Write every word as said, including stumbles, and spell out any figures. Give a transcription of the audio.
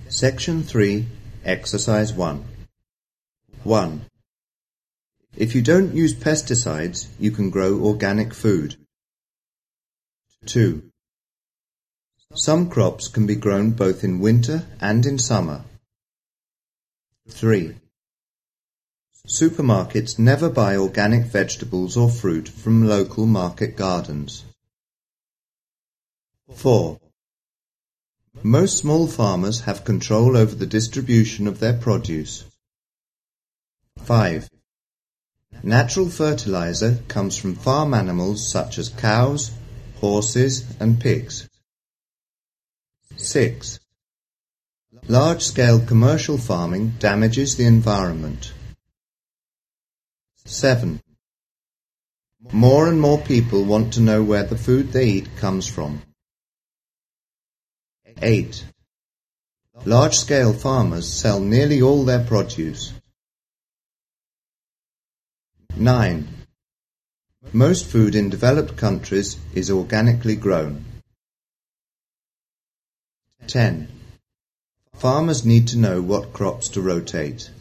Section three, Exercise one. one. If you don't use pesticides, you can grow organic food. two. Some crops can be grown both in winter and in summer. three. Supermarkets never buy organic vegetables or fruit from local market gardens. four. Most small farmers have control over the distribution of their produce. five. Natural fertilizer comes from farm animals such as cows, horses and pigs. six. Large-scale commercial farming damages the environment. seven. More and more people want to know where the food they eat comes from. eight. Large-scale farmers sell nearly all their produce. nine. Most food in developed countries is organically grown. ten. Farmers need to know what crops to rotate.